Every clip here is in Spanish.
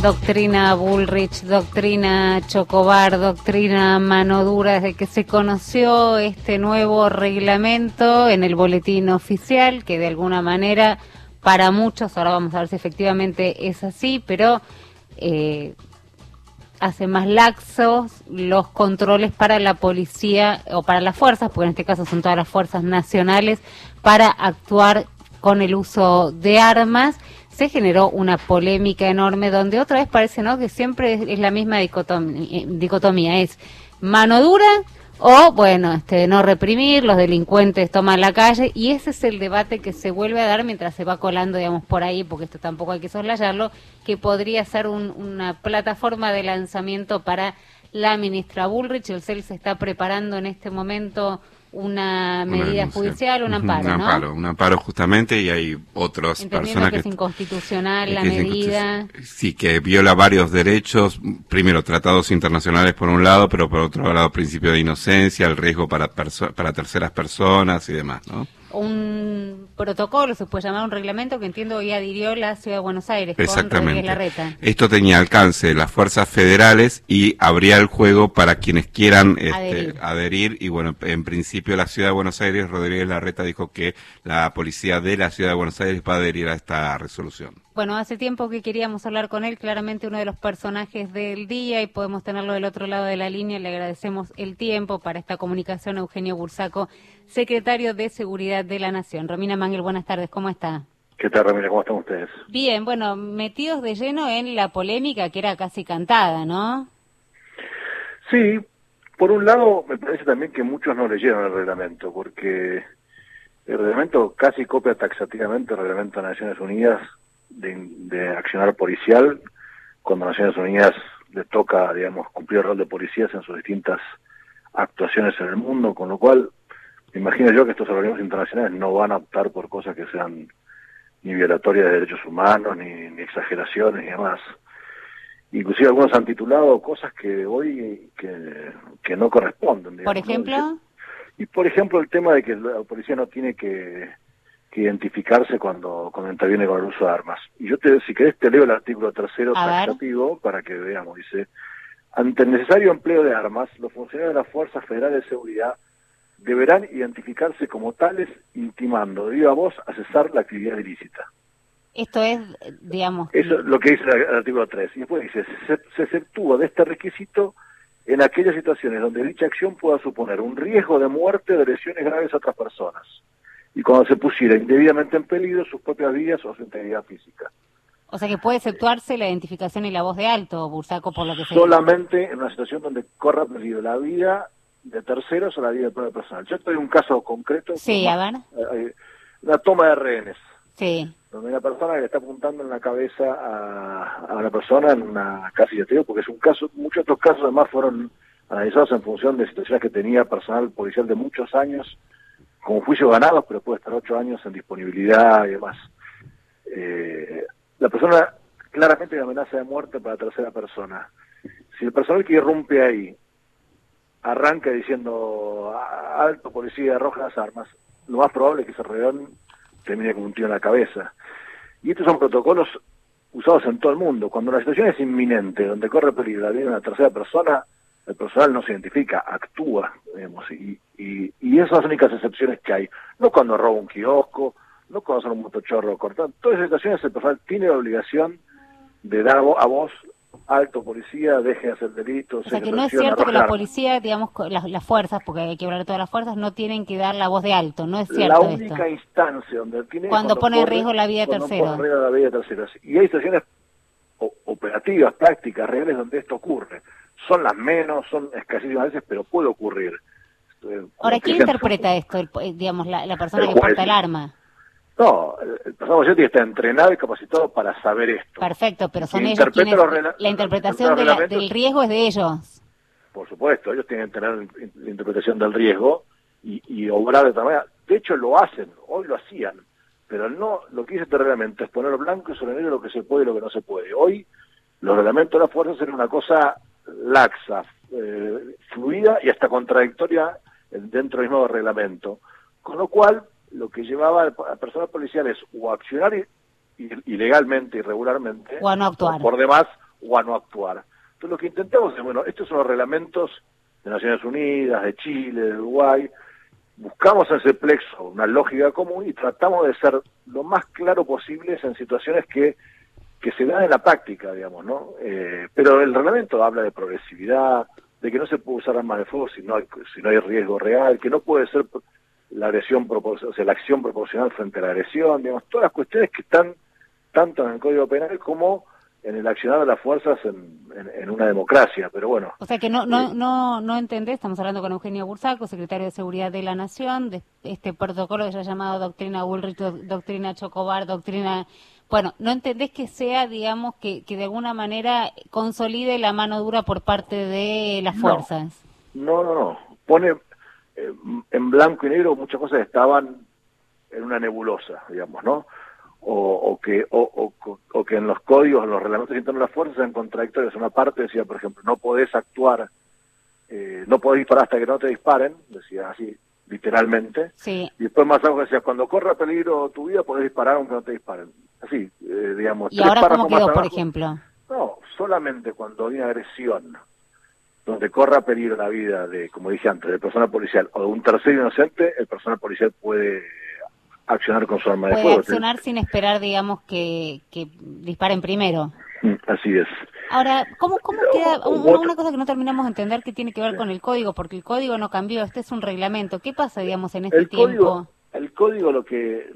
Doctrina Bullrich, doctrina Chocobar, doctrina mano dura, desde que se conoció este nuevo reglamento en el boletín oficial, que de alguna manera para muchos, ahora vamos a ver si efectivamente es así, pero hace más laxos los controles para la policía o para las fuerzas, porque en este caso son todas las fuerzas nacionales, para actuar con el uso de armas. Se generó una polémica enorme donde otra vez parece, ¿no?, que siempre es la misma dicotomía, es mano dura o, bueno, no reprimir, los delincuentes toman la calle, y ese es el debate que se vuelve a dar mientras se va colando, digamos, por ahí, porque esto tampoco hay que soslayarlo, que podría ser una plataforma de lanzamiento para la ministra Bullrich. El CEL se está preparando en este momento una medida judicial, un amparo, ¿no? Un amparo justamente, y hay otras personas que es inconstitucional la medida. Sí, que viola varios derechos, primero tratados internacionales por un lado, pero por otro lado principio de inocencia, el riesgo para terceras personas y demás, ¿no? Un protocolo, se puede llamar un reglamento, que entiendo hoy adhirió la Ciudad de Buenos Aires. Exactamente. Con Rodríguez Larreta. Esto tenía alcance de las fuerzas federales y abría el juego para quienes quieran adherir. Y bueno, en principio la Ciudad de Buenos Aires, Rodríguez Larreta dijo que la policía de la Ciudad de Buenos Aires va a adherir a esta resolución. Bueno, hace tiempo que queríamos hablar con él, claramente uno de los personajes del día, y podemos tenerlo del otro lado de la línea. Le agradecemos el tiempo para esta comunicación a Eugenio Bursaco, secretario de Seguridad de la Nación. Romina Mangel, buenas tardes, ¿cómo está? ¿Qué tal, Ramírez? ¿Cómo están ustedes? Bien, bueno, metidos de lleno en la polémica que era casi cantada, ¿no? Sí, por un lado me parece también que muchos no leyeron el reglamento, porque el reglamento casi copia taxativamente el reglamento de Naciones Unidas de accionar policial, cuando Naciones Unidas le toca, digamos, cumplir el rol de policías en sus distintas actuaciones en el mundo, con lo cual me imagino yo que estos organismos internacionales no van a optar por cosas que sean ni violatorias de derechos humanos, ni exageraciones, ni demás. Inclusive algunos han titulado cosas que hoy que no corresponden, digamos, ¿por ejemplo? ¿no? Y por ejemplo el tema de que la policía no tiene que identificarse cuando interviene con el uso de armas. Y yo si querés te leo el artículo 3º taxativo para que veamos. Dice: ante el necesario empleo de armas, los funcionarios de las Fuerzas Federales de Seguridad deberán identificarse como tales, intimando de viva voz a cesar la actividad ilícita. Esto es, digamos... Eso es lo que dice el artículo 3. Y después dice: se exceptúa de este requisito en aquellas situaciones donde dicha acción pueda suponer un riesgo de muerte o de lesiones graves a otras personas, y cuando se pusiera indebidamente en peligro sus propias vidas o su integridad física. O sea que puede exceptuarse la identificación y la voz de alto, Bursaco, por lo que se solamente en una situación donde corra peligro la vida de terceros o la vida de propia persona. Yo estoy en un caso concreto. Sí, a ver. Una toma de rehenes. Sí. Donde una persona le está apuntando en la cabeza a una persona en una casilla, porque es un caso, muchos otros casos además fueron analizados en función de situaciones que tenía personal policial de muchos años, como juicios ganados, pero puede estar 8 años en disponibilidad y demás. La persona claramente hay amenaza de muerte para la tercera persona. Si el personal que irrumpe ahí arranca diciendo alto, policía, arroja las armas, lo más probable es que ese reón termine con un tiro en la cabeza. Y estos son protocolos usados en todo el mundo. Cuando la situación es inminente, donde corre peligro la vida de una tercera persona, el personal no se identifica, actúa, digamos, y esas son las únicas excepciones que hay. No cuando roba un kiosco, no cuando son un motochorro cortado. En todas esas situaciones el personal tiene la obligación de dar a voz: alto, policía, deje de hacer delitos. O sea que no es cierto que la policía, digamos, las fuerzas, porque hay que hablar de todas las fuerzas, no tienen que dar la voz de alto, no es cierto esto. La única instancia donde tiene... Cuando pone en riesgo la vida de terceros. Cuando pone en riesgo la vida de terceros. Y hay situaciones operativas, prácticas, reales, donde esto ocurre. Son las menos, son escasísimas veces, pero puede ocurrir. Ahora, ¿quién interpreta esto? Digamos, la persona que porta el arma. No, el personal policial tiene que estar entrenado y capacitado para saber esto. Perfecto, pero son ellos quienes... La interpretación del riesgo es de ellos. Por supuesto, ellos tienen que tener la interpretación del riesgo y obrar de tal manera. De hecho, lo hacen, hoy lo hacían, pero no, lo que dice este reglamento es poner blanco y sobre negro lo que se puede y lo que no se puede. Hoy los reglamentos de las fuerzas eran una cosa laxa, fluida y hasta contradictoria dentro del mismo reglamento. Con lo cual, lo que llevaba a personal policial es o accionar ilegalmente, irregularmente, o a no actuar. por demás, o a no actuar. Entonces lo que intentamos es, bueno, estos son los reglamentos de Naciones Unidas, de Chile, de Uruguay, buscamos en ese plexo una lógica común y tratamos de ser lo más claro posible en situaciones que se dan en la práctica, digamos, ¿no? Pero el reglamento habla de progresividad, de que no se puede usar armas de fuego si no hay riesgo real, que no puede ser la agresión la acción proporcional frente a la agresión, digamos, todas las cuestiones que están tanto en el Código Penal como en el accionar de las fuerzas en una democracia, pero bueno. O sea que no entendés, estamos hablando con Eugenio Bursaco, secretario de Seguridad de la Nación, de este protocolo que se ha llamado doctrina Bullrich, doctrina Chocobar, doctrina... Bueno, no entendés que sea, digamos, que de alguna manera consolide la mano dura por parte de las fuerzas. No. Pone en blanco y negro muchas cosas estaban en una nebulosa, digamos, ¿no? O que en los códigos, en los reglamentos internos de las fuerzas sean contradictorios. Una parte decía, por ejemplo, no podés actuar, no podés disparar hasta que no te disparen, decía así, literalmente. Sí. Y después más algo que decía, cuando corra peligro tu vida podés disparar aunque no te disparen. Así, digamos. ¿Y ahora cómo quedó, por ejemplo? No, solamente cuando hay una agresión donde corra peligro la vida de, como dije antes, de persona policial o de un tercero inocente, el personal policial puede accionar con su arma de fuego. Puede accionar sin esperar, digamos, que disparen primero. Así es. Ahora, ¿cómo queda? Una cosa que no terminamos de entender que tiene que ver con el código, porque el código no cambió, este es un reglamento. ¿Qué pasa, digamos, en este tiempo? El código lo que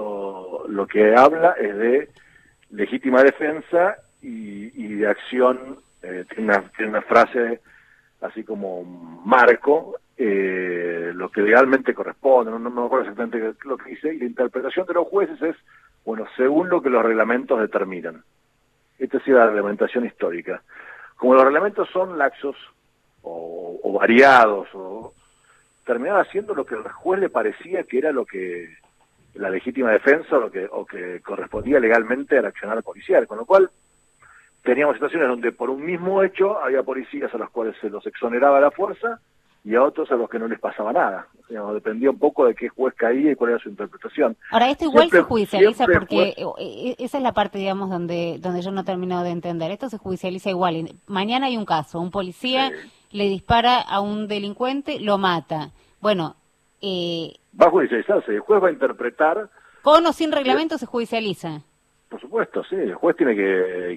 habla es de legítima defensa y de acción, tiene una frase así como marco, lo que legalmente corresponde, no me acuerdo exactamente lo que dice, y la interpretación de los jueces es, bueno, según lo que los reglamentos determinan. Esta ha sido la reglamentación histórica. Como los reglamentos son laxos o variados, terminaba haciendo lo que al juez le parecía que era lo que la legítima defensa o que correspondía legalmente al accionar policial, con lo cual teníamos situaciones donde por un mismo hecho había policías a los cuales se los exoneraba la fuerza y a otros a los que no les pasaba nada. Digamos, dependía un poco de qué juez caía y cuál era su interpretación. Ahora, esto igual se judicializa porque esa es la parte, digamos, donde yo no he terminado de entender. Esto se judicializa igual. Mañana hay un caso, un policía le dispara a un delincuente, lo mata. Bueno... va a judicializarse, el juez va a interpretar... ¿Con o sin reglamento se judicializa? Por supuesto, sí. El juez tiene que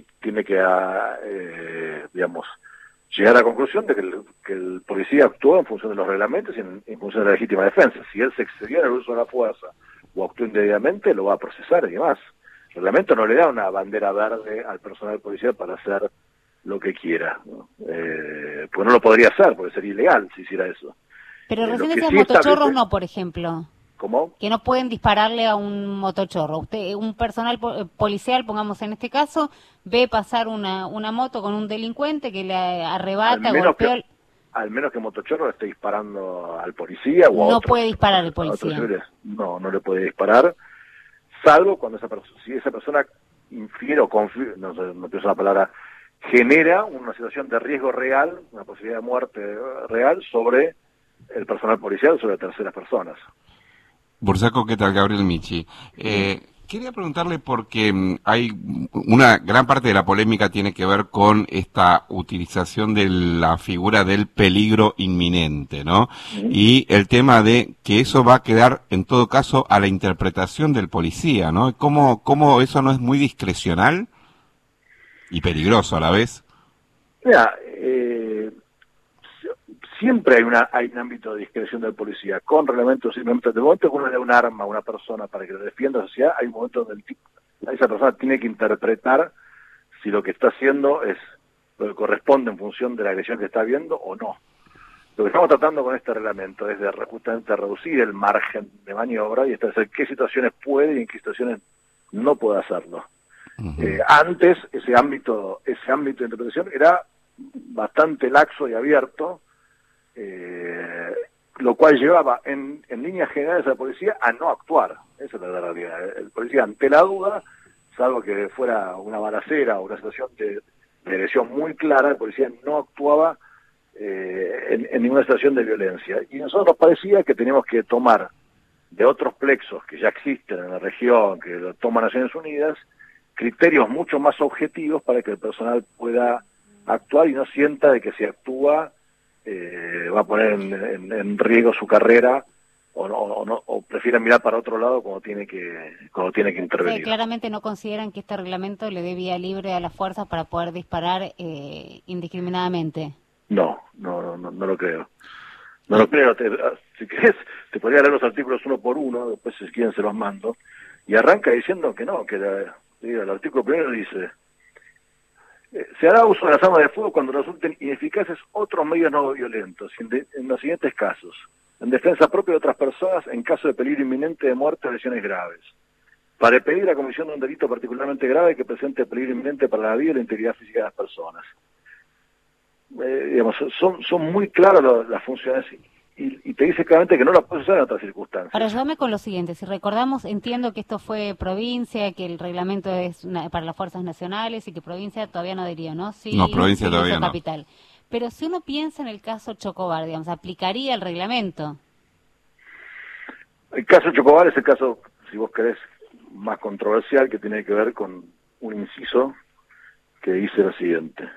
digamos, llegar a la conclusión de que el policía actuó en función de los reglamentos y en función de la legítima defensa. Si él se excedió en el uso de la fuerza o actuó indebidamente, lo va a procesar y demás. El reglamento no le da una bandera verde al personal policial para hacer lo que quiera, ¿no? Pues no lo podría hacer, porque sería ilegal si hiciera eso. Pero recién decías motochorros no, por ejemplo. ¿Cómo? Que no pueden dispararle a un motochorro. Usted, un personal policial, pongamos en este caso, ve pasar una moto con un delincuente que le arrebata, golpea... Al menos que motochorro le esté disparando al policía o a no otros, puede disparar el policía. No le puede disparar, salvo cuando si esa persona infiere o confía, no pienso la palabra, genera una situación de riesgo real, una posibilidad de muerte real sobre el personal policial, sobre terceras personas. Bursaco, ¿qué tal? Gabriel Michi. Quería preguntarle porque hay una gran parte de la polémica tiene que ver con esta utilización de la figura del peligro inminente, ¿no? Y el tema de que eso va a quedar, en todo caso, a la interpretación del policía, ¿no? ¿Cómo eso no es muy discrecional y peligroso a la vez? Mira, siempre hay un ámbito de discreción del policía, con reglamentos, sin reglamentos. De momento que uno le da un arma a una persona para que le defienda la sociedad, hay un momento donde esa persona tiene que interpretar si lo que está haciendo es lo que corresponde en función de la agresión que está viendo o no. Lo que estamos tratando con este reglamento es de justamente reducir el margen de maniobra y establecer qué situaciones puede y en qué situaciones no puede hacerlo. Antes ese ámbito de interpretación era bastante laxo y abierto, lo cual llevaba en líneas generales a la policía a no actuar. Esa es la realidad. El policía, ante la duda, salvo que fuera una balacera o una situación de agresión muy clara, el policía no actuaba en ninguna situación de violencia. Y a nosotros nos parecía que teníamos que tomar de otros plexos que ya existen en la región, que lo toman Naciones Unidas, criterios mucho más objetivos para que el personal pueda actuar y no sienta de que si actúa va a poner en riesgo su carrera o prefiere mirar para otro lado cuando tiene que intervenir. O sea, claramente no consideran que este reglamento le dé vía libre a las fuerzas para poder disparar indiscriminadamente. No lo creo. No lo creo. Si querés, te podría leer los artículos uno por uno, después si quieren se los mando. Y arranca diciendo que no, que el artículo primero dice: se hará uso de las armas de fuego cuando resulten ineficaces otros medios no violentos, en los siguientes casos: en defensa propia de otras personas, en caso de peligro inminente de muerte o lesiones graves; para impedir la comisión de un delito particularmente grave que presente peligro inminente para la vida y la integridad física de las personas. Digamos, son muy claras las funciones y te dice claramente que no las puedes usar en otras circunstancias. Ahora, ayúdame con lo siguiente. Si recordamos, entiendo que esto fue provincia, que el reglamento es para las fuerzas nacionales y que provincia todavía no adhirió, ¿no? Sí, no, provincia todavía no. Capital. Pero si uno piensa en el caso Chocobar, digamos, ¿aplicaría el reglamento? El caso Chocobar es el caso, si vos querés, más controversial, que tiene que ver con un inciso que dice lo siguiente.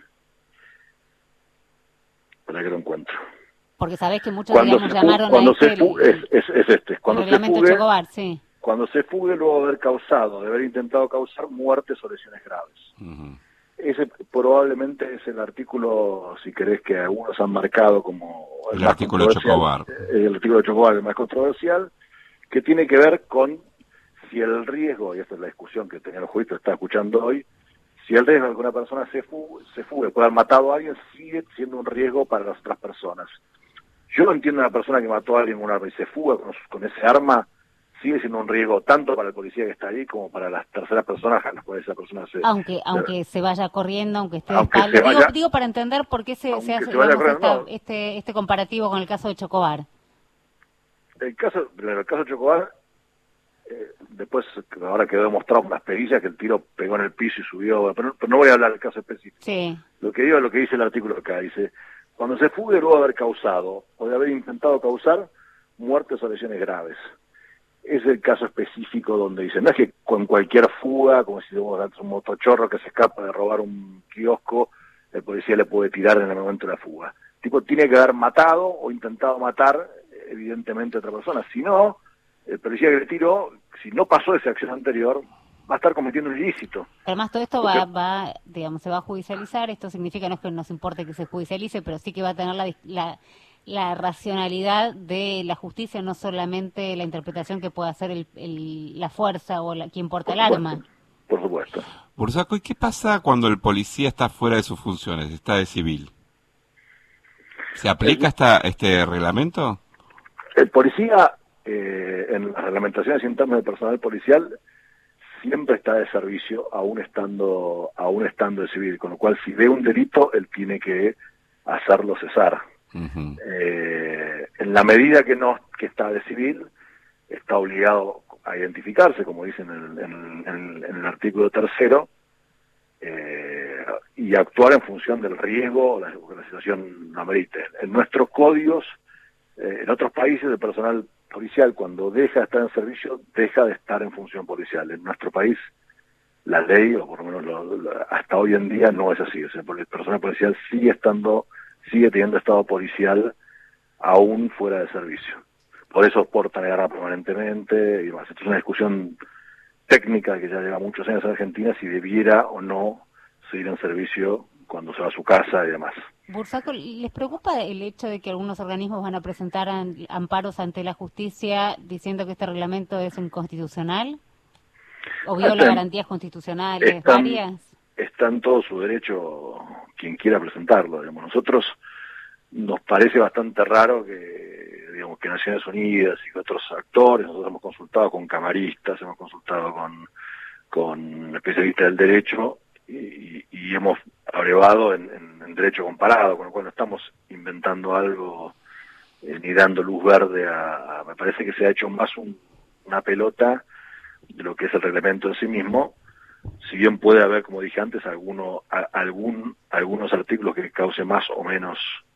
Para que lo encuentro. Porque sabés que muchos digamos, llamaron a este cuando el reglamento Chocobar, sí. Cuando se fugue luego de haber intentado causar muertes o lesiones graves. Uh-huh. Ese probablemente es el artículo, si querés, que algunos han marcado como el artículo Chocobar. El artículo Chocobar, el más controversial, que tiene que ver con si el riesgo, y esta es la discusión que tenía el juez que está escuchando hoy, si el riesgo de que una persona se fugue, puede haber matado a alguien, sigue siendo un riesgo para las otras personas. Yo no entiendo a una persona que mató a alguien con un arma y se fuga con ese arma, sigue siendo un riesgo tanto para el policía que está ahí como para las terceras personas a las cuales esa persona aunque se vaya corriendo, aunque esté de espalda. Digo para entender por qué se hace este comparativo con el caso de Chocobar. El caso de Chocobar, después ahora quedó demostrado con las perillas que el tiro pegó en el piso y subió, pero no voy a hablar del caso específico. Sí. Lo que digo es lo que dice el artículo acá, dice: cuando se fugue luego de haber causado o de haber intentado causar muertes o lesiones graves. Es el caso específico donde dice, no es que con cualquier fuga, como si un motochorro que se escapa de robar un kiosco, el policía le puede tirar en el momento de la fuga. Tipo, tiene que haber matado o intentado matar, evidentemente, a otra persona. Si no, el policía que le tiró, si no pasó esa acción anterior, va a estar cometiendo un ilícito. Además, todo esto digamos, se va a judicializar. Esto significa, no es que nos importe que se judicialice, pero sí que va a tener la racionalidad de la justicia, no solamente la interpretación que pueda hacer la fuerza o quien porta el arma. Por supuesto. Bursaco, ¿y qué pasa cuando el policía está fuera de sus funciones, está de civil? ¿Se aplica este reglamento? El policía, en las reglamentaciones internas del personal policial, siempre está de servicio, aún estando de civil, con lo cual si ve un delito, él tiene que hacerlo cesar. Uh-huh. En la medida que está de civil, está obligado a identificarse, como dice en el artículo 3º, y actuar en función del riesgo o la situación no amerite. En nuestros códigos, en otros países, el personal policial, cuando deja de estar en servicio, deja de estar en función policial. En nuestro país, la ley, o por lo menos hasta hoy en día, no es así. O sea, porque el personal policial sigue teniendo estado policial aún fuera de servicio. Por eso portan el arma permanentemente y demás. Esto es una discusión técnica que ya lleva muchos años en Argentina, si debiera o no seguir en servicio cuando se va a su casa y demás. Bursaco, ¿les preocupa el hecho de que algunos organismos van a presentar amparos ante la justicia diciendo que este reglamento es inconstitucional? ¿O viola garantías constitucionales varias? Está en todo su derecho quien quiera presentarlo. Digamos. Nosotros nos parece bastante raro que Naciones Unidas y que otros actores, nosotros hemos consultado con camaristas, hemos consultado con especialistas del derecho y hemos abrevado en derecho comparado, con lo cual no estamos inventando algo ni dando luz verde me parece que se ha hecho más una pelota de lo que es el reglamento en sí mismo, si bien puede haber, como dije antes, algunos artículos que cause más o menos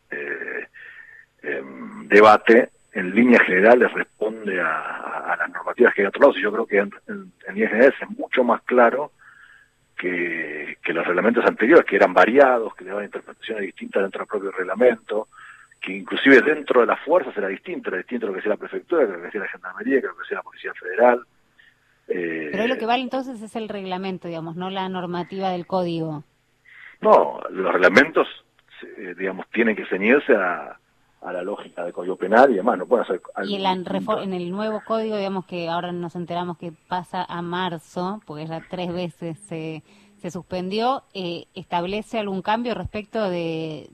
debate. En líneas generales responde a las normativas que hay a otro lado, y yo creo que en líneas generales es mucho más claro que los reglamentos anteriores, que eran variados, que le daban interpretaciones distintas dentro del propio reglamento, que inclusive dentro de las fuerzas era distinto lo que hacía la prefectura, que lo que hacía la gendarmería, que lo que hacía la Policía Federal. Pero lo que vale entonces es el reglamento, digamos, no la normativa del código. No, los reglamentos, digamos, tienen que ceñirse a la lógica del Código Penal y demás, no pueden hacer algo y en el nuevo código, digamos, que ahora nos enteramos que pasa a marzo, porque ya 3 veces se suspendió, ¿establece algún cambio respecto de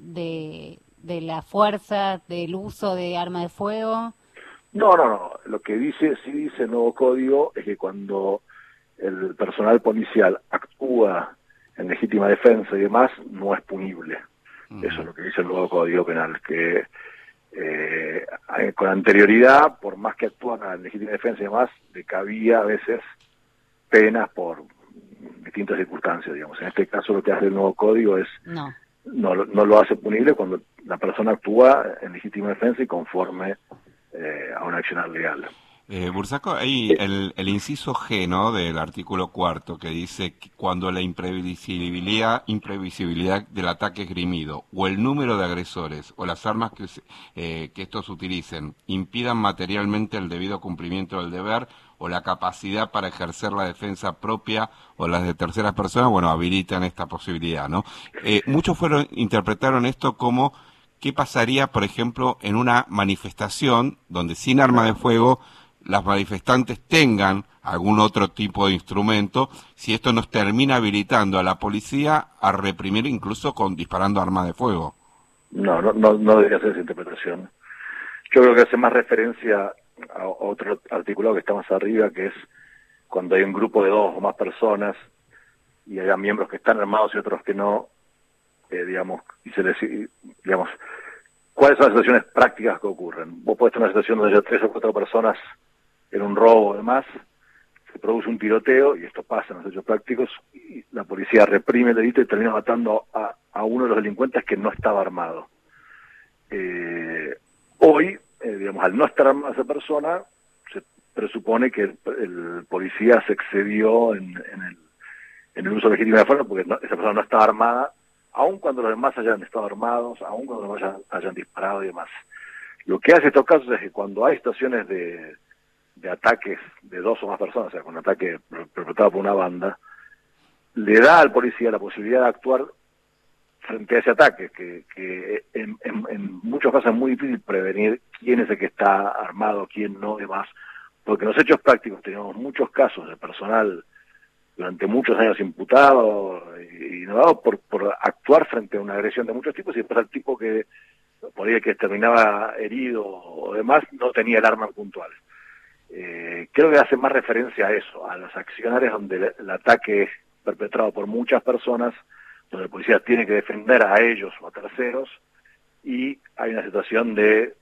la fuerza, del uso de arma de fuego? No. Lo que sí dice el nuevo código es que cuando el personal policial actúa en legítima defensa y demás, no es punible. Eso es lo que dice el nuevo Código Penal, que con anterioridad, por más que actúan en legítima defensa y demás, le cabía a veces penas por distintas circunstancias, digamos. En este caso lo que hace el nuevo código es no lo hace punible cuando la persona actúa en legítima defensa y conforme a un accionar legal. Bursaco, hay el inciso G, ¿no?, del artículo 4, que dice que cuando la imprevisibilidad del ataque esgrimido o el número de agresores o las armas que estos utilicen impidan materialmente el debido cumplimiento del deber o la capacidad para ejercer la defensa propia o las de terceras personas, bueno, habilitan esta posibilidad, ¿no? Muchos interpretaron esto como qué pasaría, por ejemplo, en una manifestación donde sin arma de fuego las manifestantes tengan algún otro tipo de instrumento, si esto nos termina habilitando a la policía a reprimir incluso disparando armas de fuego. No debería ser esa interpretación. Yo creo que hace más referencia a otro articulado que está más arriba, que es cuando hay un grupo de 2 o más personas y haya miembros que están armados y otros que no, digamos, y se les, digamos, ¿cuáles son las situaciones prácticas que ocurren? Vos podés tener una situación donde haya 3 o 4 personas en un robo o demás, se produce un tiroteo, y esto pasa en los hechos prácticos, y la policía reprime el delito y termina matando a uno de los delincuentes que no estaba armado. Hoy, digamos, al no estar armada esa persona, se presupone que el policía se excedió en el uso legítimo de la fuerza, porque esa persona no estaba armada, aun cuando los demás hayan estado armados, aun cuando los demás hayan disparado y demás. Lo que hace estos casos es que cuando hay situaciones de ataques de 2 o más personas, o sea, con un ataque perpetrado por una banda, le da al policía la posibilidad de actuar frente a ese ataque, que en muchos casos es muy difícil prevenir quién es el que está armado, quién no, demás, porque en los hechos prácticos tenemos muchos casos de personal durante muchos años imputado y no por actuar frente a una agresión de muchos tipos, y después al tipo que por ahí que terminaba herido o demás no tenía el arma puntual. Creo que hace más referencia a eso, a los accionarios donde el ataque es perpetrado por muchas personas, donde el policía tiene que defender a ellos o a terceros, y hay una situación de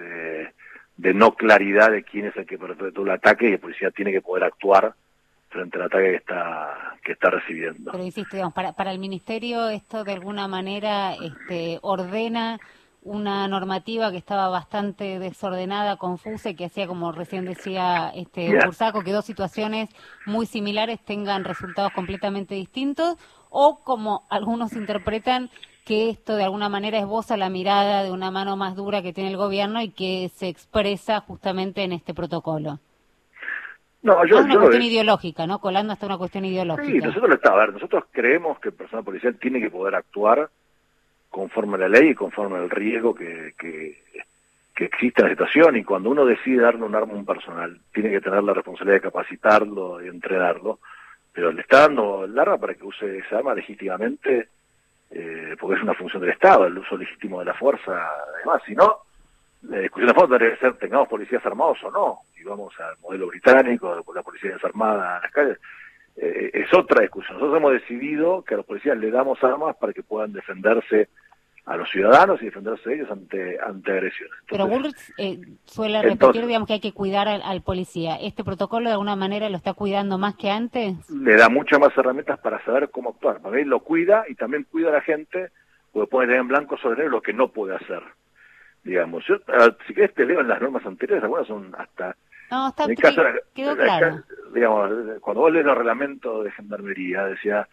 no claridad de quién es el que perpetró el ataque, y el policía tiene que poder actuar frente al ataque que está recibiendo. Pero insisto, digamos, para el Ministerio esto de alguna manera ordena una normativa que estaba bastante desordenada, confusa, y que hacía, como recién decía Bursaco, que 2 situaciones muy similares tengan resultados completamente distintos, o como algunos interpretan que esto de alguna manera esboza la mirada de una mano más dura que tiene el gobierno y que se expresa justamente en este protocolo. No, es una cuestión ideológica, ¿no? Colando hasta una cuestión ideológica. Sí, nosotros creemos que el personal policial tiene que poder actuar conforme a la ley y conforme al riesgo que existe en la situación, y cuando uno decide darle un arma a un personal, tiene que tener la responsabilidad de capacitarlo y entrenarlo, pero le está dando el arma para que use esa arma legítimamente, porque es una función del Estado, el uso legítimo de la fuerza, además. Si no, la discusión de fondo debe ser, tengamos policías armados o no, y vamos al modelo británico, con la policía desarmada en las calles, es otra discusión. Nosotros hemos decidido que a los policías le damos armas para que puedan defenderse a los ciudadanos y defenderse ellos ante agresiones. Entonces, pero Bullrich suele repetir, digamos, que hay que cuidar al policía. ¿Este protocolo de alguna manera lo está cuidando más que antes? Le da muchas más herramientas para saber cómo actuar. Para mí lo cuida, y también cuida a la gente, porque pone en blanco sobre negro lo que no puede hacer. Digamos, yo, si querés te leo en las normas anteriores, algunas son hasta... No, está en el caso, quedó claro. Digamos, cuando vos lees los reglamentos de gendarmería, decía,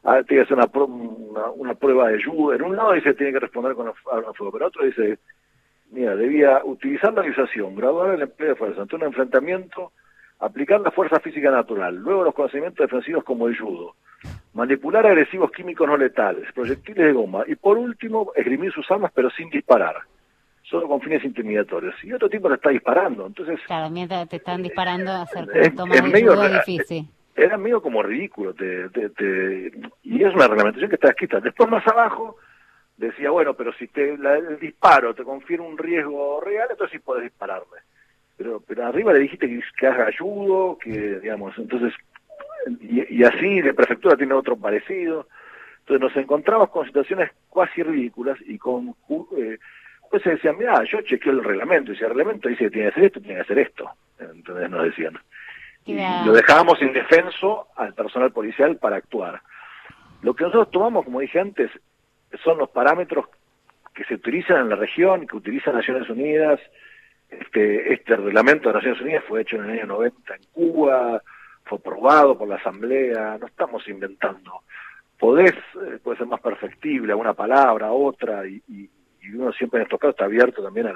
tiene que hacer una prueba de judo. En un lado dice tiene que responder con arma de fuego, pero otro dice, mira, debía utilizar la avisación, graduar el empleo de fuerza ante un enfrentamiento, aplicar la fuerza física natural, luego los conocimientos defensivos como el judo, manipular agresivos químicos no letales, proyectiles de goma, y por último, esgrimir sus armas pero sin disparar, solo con fines intimidatorios. Y otro tipo le está disparando, entonces... Claro, mientras te están disparando, hacer toma de judo es difícil. Era medio como ridículo, y es una reglamentación que está escrita. Después más abajo decía, bueno, pero si el disparo te confiere un riesgo real, entonces sí podés dispararle. Pero arriba le dijiste que haga judo, que, digamos, entonces, y así de prefectura tiene otro parecido. Entonces nos encontramos con situaciones casi ridículas y con pues se decían, mira, yo chequeo el reglamento, y si el reglamento dice que tiene que hacer esto, tiene que hacer esto. Entonces nos decían. Y lo dejábamos indefenso al personal policial para actuar. Lo que nosotros tomamos, como dije antes, son los parámetros que se utilizan en la región, que utilizan Naciones Unidas. Este reglamento de Naciones Unidas fue hecho en el año 90 en Cuba, fue aprobado por la Asamblea, no estamos inventando. Puede ser más perfectible, una palabra, otra, y uno siempre en estos casos está abierto también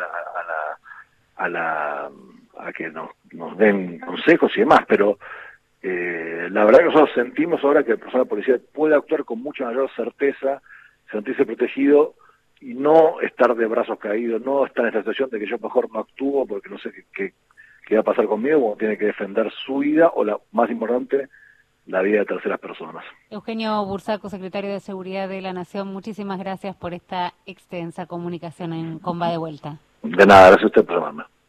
a que nos den consejos y demás, pero la verdad que nosotros sentimos ahora que el personal policial puede actuar con mucha mayor certeza, sentirse protegido y no estar de brazos caídos, no estar en esta situación de que yo mejor no actúo porque no sé qué va a pasar conmigo, cuando tiene que defender su vida o, la más importante, la vida de terceras personas. Eugenio Bursaco, secretario de Seguridad de la Nación, muchísimas gracias por esta extensa comunicación con Va de Vuelta. De nada, gracias a usted por llamarme.